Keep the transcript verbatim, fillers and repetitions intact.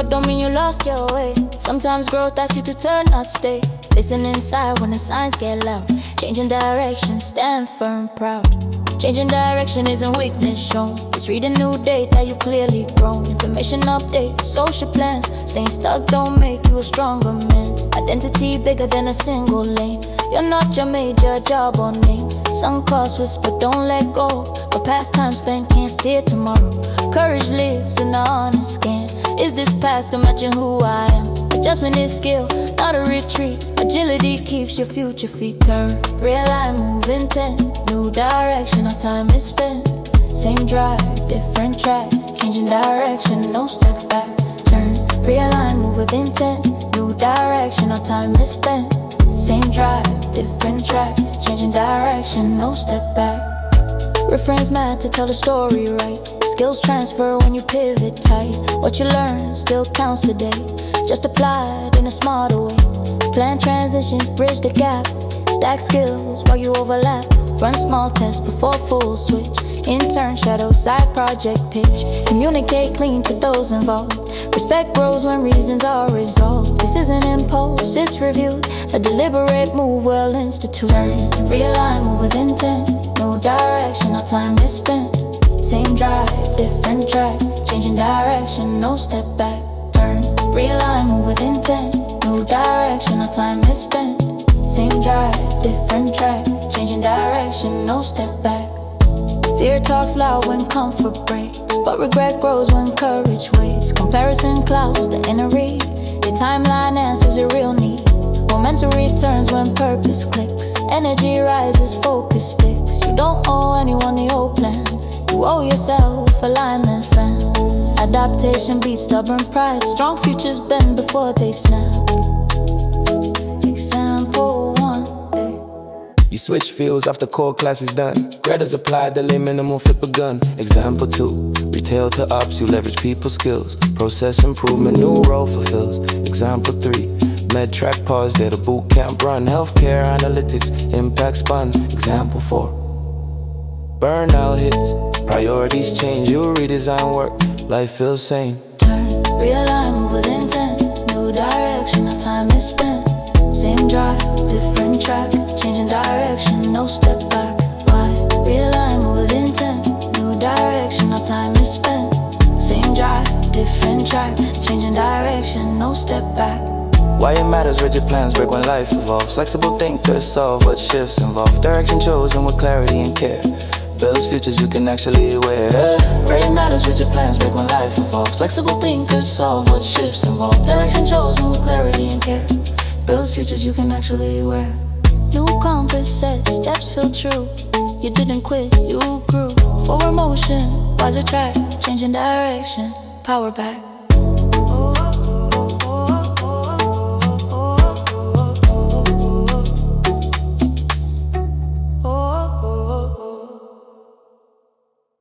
don't mean you lost your way. Sometimes growth asks you to turn, not stay. Listen inside when the signs get loud. Changing direction, stand firm, proud. Changing direction isn't weakness shown. It's read a new date that you've clearly grown. Information update, social plans. Staying stuck don't make you a stronger man. Identity bigger than a single lane. You're not your major job or name. Some cause whisper, don't let go. But past time spent can't steer tomorrow. Courage lives in the honest scan. Is this past imagine who I am? Adjustment is skill, not a retreat. Agility keeps your future feet turned. Realign, move intent. New direction, our time is spent. Same drive, different track. Changing direction, no step back. Turn, realign, move with intent. New direction, our time is spent. Same drive, different track. Changing direction, no step back. Refrains mad to tell the story right. Skills transfer when you pivot tight. What you learn still counts today. Just apply it in a smarter way. Plan transitions, bridge the gap. Stack skills while you overlap. Run small tests before full switch. Intern, shadow, side project pitch. Communicate clean to those involved. Respect grows when reasons are resolved. This isn't impulse, it's reviewed. A deliberate move well instituted. Realign, move with intent. No direction, our time is spent. Same drive, different track. Changing direction, no step back. Turn, realign, move with intent. New direction, our time is spent. Same drive, different track. Changing direction, no step back. Fear talks loud when comfort breaks, but regret grows when courage waits. Comparison clouds the inner read. Your timeline answers your real need. Momentum returns when purpose clicks. Energy rises, focus sticks. You don't owe anyone the old plan. You owe yourself alignment, fam. Adaptation beats stubborn pride. Strong futures bend before they snap. Example one, hey. You switch fields after core class is done. Graders applied, delay minimal, flip a gun. Example two, retail to ops, you leverage people skills. Process improvement, new role fulfills. Example three, med track pause, data boot camp run. Healthcare analytics, impact spun. Example four, burnout hits, priorities change. You redesign work, life feels sane. Turn, realign, move with intent. New direction, our time is spent. Same drive, different track. Changing direction, no step back. Why? Realign, move with intent. New direction, our time is spent. Same drive, different track. Changing direction, no step back. Why it matters, rigid plans break when life evolves. Flexible thinkers solve what shifts involve. Direction chosen with clarity and care. Builds futures you can actually wear. Why it matters, rigid plans break when life evolves. Flexible thinkers solve what shifts involve. Direction chosen with clarity and care. Builds futures you can actually wear. New compass set, steps feel true. You didn't quit, you grew. Forward motion, wiser track. Changing direction, power back.